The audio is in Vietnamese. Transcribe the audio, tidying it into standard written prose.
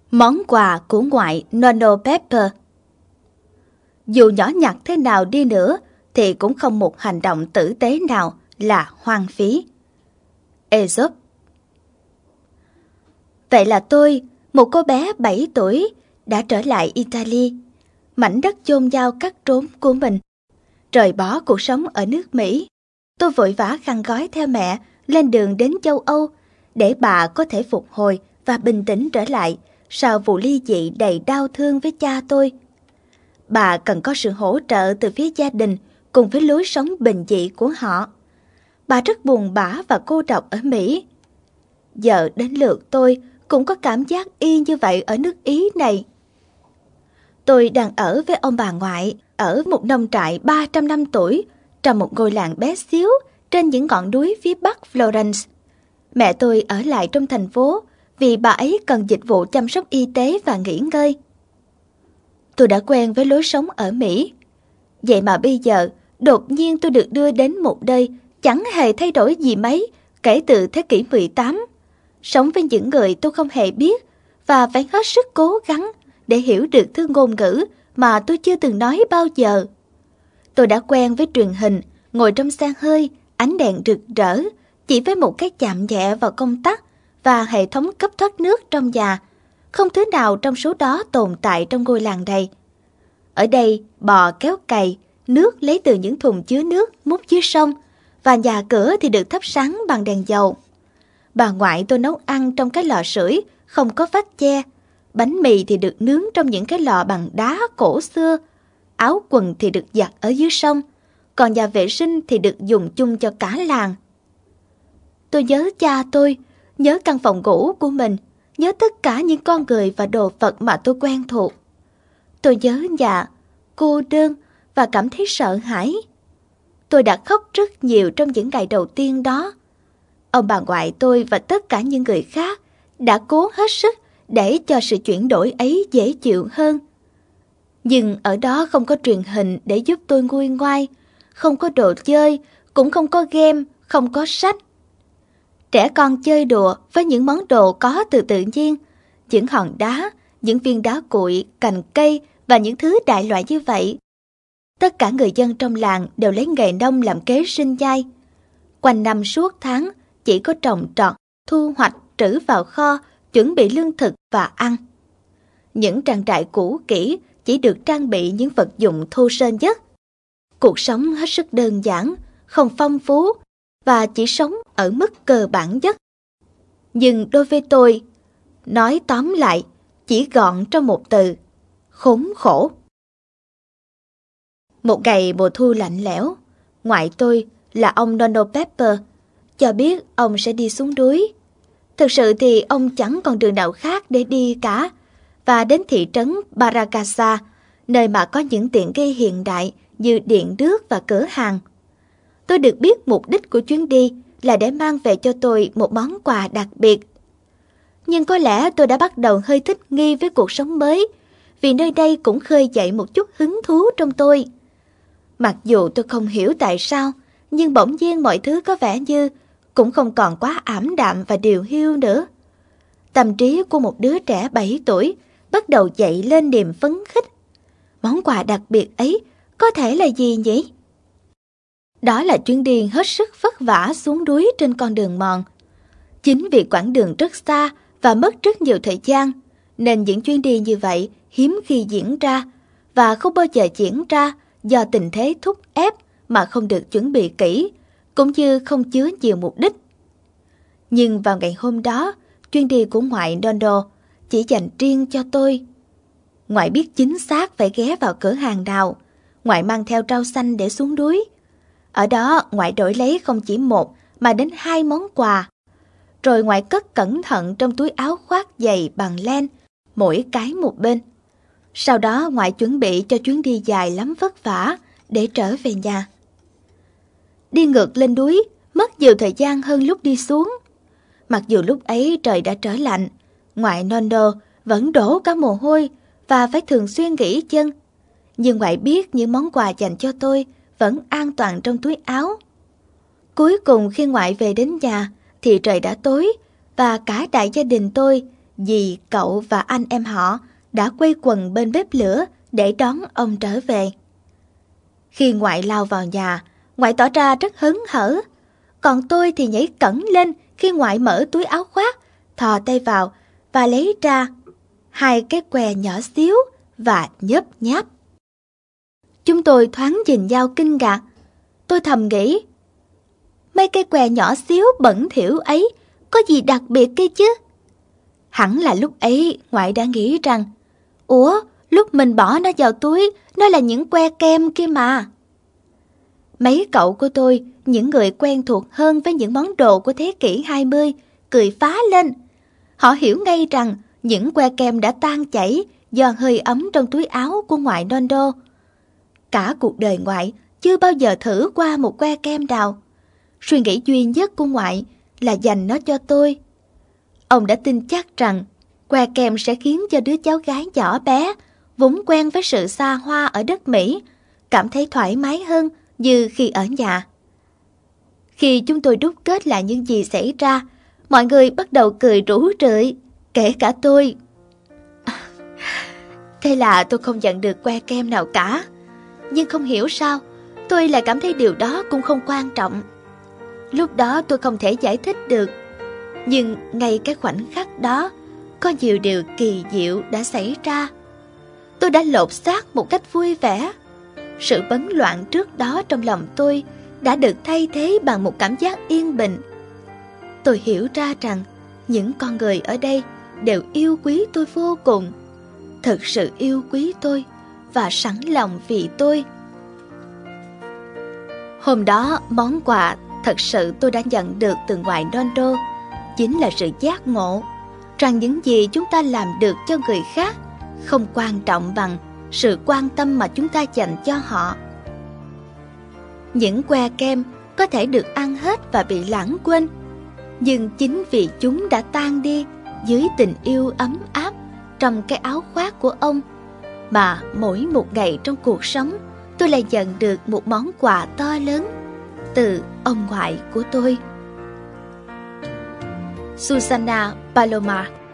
Món quà của ngoại Nono Pepper. Dù nhỏ nhặt thế nào đi nữa thì cũng không một hành động tử tế nào là hoang phí. Aesop. Vậy là tôi, một cô bé 7 tuổi, đã trở lại Italy, mảnh đất chôn nhau cắt trốn của mình. Rời bỏ cuộc sống ở nước Mỹ, tôi vội vã khăn gói theo mẹ lên đường đến châu Âu để bà có thể phục hồi và bình tĩnh trở lại sau vụ ly dị đầy đau thương với cha tôi. Bà cần có sự hỗ trợ từ phía gia đình cùng với lối sống bình dị của họ. Bà rất buồn bã và cô độc ở Mỹ. Giờ đến lượt tôi cũng có cảm giác y như vậy ở nước Ý này. Tôi đang ở với ông bà ngoại ở một nông trại 300 năm tuổi trong một ngôi làng bé xíu trên những ngọn núi phía bắc Florence. Mẹ tôi ở lại trong thành phố vì bà ấy cần dịch vụ chăm sóc y tế và nghỉ ngơi. Tôi đã quen với lối sống ở Mỹ. Vậy mà bây giờ, đột nhiên tôi được đưa đến một nơi chẳng hề thay đổi gì mấy kể từ thế kỷ 18. Sống với những người tôi không hề biết và phải hết sức cố gắng để hiểu được thứ ngôn ngữ mà tôi chưa từng nói bao giờ. Tôi đã quen với truyền hình, ngồi trong xe hơi, ánh đèn rực rỡ, chỉ với một cái chạm nhẹ vào công tắc và hệ thống cấp thoát nước trong nhà. Không thứ nào trong số đó tồn tại trong ngôi làng này. Ở đây, bò kéo cày, nước lấy từ những thùng chứa nước múc dưới sông, và nhà cửa thì được thắp sáng bằng đèn dầu. Bà ngoại tôi nấu ăn trong cái lò sưởi không có vách che. Bánh mì thì được nướng trong những cái lò bằng đá cổ xưa. Áo quần thì được giặt ở dưới sông, còn nhà vệ sinh thì được dùng chung cho cả làng. Tôi nhớ cha tôi, nhớ căn phòng ngủ của mình, nhớ tất cả những con người và đồ vật mà tôi quen thuộc. Tôi nhớ nhà, cô đơn và cảm thấy sợ hãi. Tôi đã khóc rất nhiều trong những ngày đầu tiên đó. Ông bà ngoại tôi và tất cả những người khác đã cố hết sức để cho sự chuyển đổi ấy dễ chịu hơn. Nhưng ở đó không có truyền hình để giúp tôi nguôi ngoai, không có đồ chơi, cũng không có game, không có sách. Trẻ con chơi đùa với những món đồ có từ tự nhiên, những hòn đá, những viên đá cuội, cành cây và những thứ đại loại như vậy. Tất cả người dân trong làng đều lấy nghề nông làm kế sinh nhai. Quanh năm suốt tháng chỉ có trồng trọt, thu hoạch, trữ vào kho, chuẩn bị lương thực và ăn. Những trang trại cũ kỹ chỉ được trang bị những vật dụng thô sơ nhất. Cuộc sống hết sức đơn giản, không phong phú và chỉ sống ở mức cơ bản nhất. Nhưng đối với tôi, nói tóm lại, chỉ gọn trong một từ: khốn khổ. Một ngày mùa thu lạnh lẽo, ngoại tôi là ông Nono Pepper cho biết ông sẽ đi xuống núi. Thực sự thì ông chẳng còn đường nào khác để đi cả, và đến thị trấn Baracasa, nơi mà có những tiện nghi hiện đại như điện nước và cửa hàng. Tôi được biết mục đích của chuyến đi là để mang về cho tôi một món quà đặc biệt. Nhưng có lẽ tôi đã bắt đầu hơi thích nghi với cuộc sống mới, vì nơi đây cũng khơi dậy một chút hứng thú trong tôi. Mặc dù tôi không hiểu tại sao, nhưng bỗng nhiên mọi thứ có vẻ như cũng không còn quá ảm đạm và điều hiu nữa. Tâm trí của một đứa trẻ 7 tuổi bắt đầu dậy lên niềm phấn khích. Món quà đặc biệt ấy có thể là gì nhỉ? Đó là chuyến đi hết sức vất vả xuống núi trên con đường mòn. Chính vì quãng đường rất xa và mất rất nhiều thời gian, nên những chuyến đi như vậy hiếm khi diễn ra, và không bao giờ diễn ra do tình thế thúc ép mà không được chuẩn bị kỹ, cũng như không chứa nhiều mục đích. Nhưng vào ngày hôm đó, chuyến đi của ngoại Nono chỉ dành riêng cho tôi. Ngoại biết chính xác phải ghé vào cửa hàng nào. Ngoại mang theo rau xanh để xuống núi. Ở đó ngoại đổi lấy không chỉ một mà đến 2 món quà. Rồi ngoại cất cẩn thận trong túi áo khoác dày bằng len, mỗi cái một bên. Sau đó ngoại chuẩn bị cho chuyến đi dài lắm vất vả để trở về nhà. Đi ngược lên núi mất nhiều thời gian hơn lúc đi xuống. Mặc dù lúc ấy trời đã trở lạnh, ngoại Nono vẫn đổ cả mồ hôi và phải thường xuyên nghỉ chân. Nhưng ngoại biết những món quà dành cho tôi vẫn an toàn trong túi áo. Cuối cùng khi ngoại về đến nhà thì trời đã tối, và cả đại gia đình tôi, dì, cậu và anh em họ đã quây quần bên bếp lửa để đón ông trở về. Khi ngoại lao vào nhà, ngoại tỏ ra rất hớn hở, còn tôi thì nhảy cẫng lên khi ngoại mở túi áo khoác, thò tay vào và lấy ra 2 cái que nhỏ xíu và nhấp nháp. Chúng tôi thoáng nhìn nhau kinh ngạc. Tôi thầm nghĩ, mấy cái que nhỏ xíu bẩn thỉu ấy có gì đặc biệt kia chứ? Hẳn là lúc ấy ngoại đã nghĩ rằng, ủa, lúc mình bỏ nó vào túi, nó là những que kem kia mà. Mấy cậu của tôi, những người quen thuộc hơn với những món đồ của thế kỷ 20, cười phá lên. Họ hiểu ngay rằng những que kem đã tan chảy do hơi ấm trong túi áo của ngoại Nando. Cả cuộc đời ngoại chưa bao giờ thử qua một que kem nào. Suy nghĩ duy nhất của ngoại là dành nó cho tôi. Ông đã tin chắc rằng que kem sẽ khiến cho đứa cháu gái nhỏ bé, vốn quen với sự xa hoa ở đất Mỹ, cảm thấy thoải mái hơn như khi ở nhà. Khi chúng tôi đúc kết lại những gì xảy ra, mọi người bắt đầu cười rủ rượi, kể cả tôi. Thế là tôi không nhận được que kem nào cả. Nhưng không hiểu sao, tôi lại cảm thấy điều đó cũng không quan trọng. Lúc đó tôi không thể giải thích được. Nhưng ngay cái khoảnh khắc đó, có nhiều điều kỳ diệu đã xảy ra. Tôi đã lột xác một cách vui vẻ. Sự bấn loạn trước đó trong lòng tôi đã được thay thế bằng một cảm giác yên bình. Tôi hiểu ra rằng những con người ở đây đều yêu quý tôi vô cùng, thực sự yêu quý tôi và sẵn lòng vì tôi. Hôm đó, món quà thật sự tôi đã nhận được từ ngoại Nando chính là sự giác ngộ rằng những gì chúng ta làm được cho người khác không quan trọng bằng sự quan tâm mà chúng ta dành cho họ. Những que kem có thể được ăn hết và bị lãng quên, nhưng chính vì chúng đã tan đi dưới tình yêu ấm áp trong cái áo khoác của ông, mà mỗi một ngày trong cuộc sống tôi lại nhận được một món quà to lớn từ ông ngoại của tôi. Susana Palomar.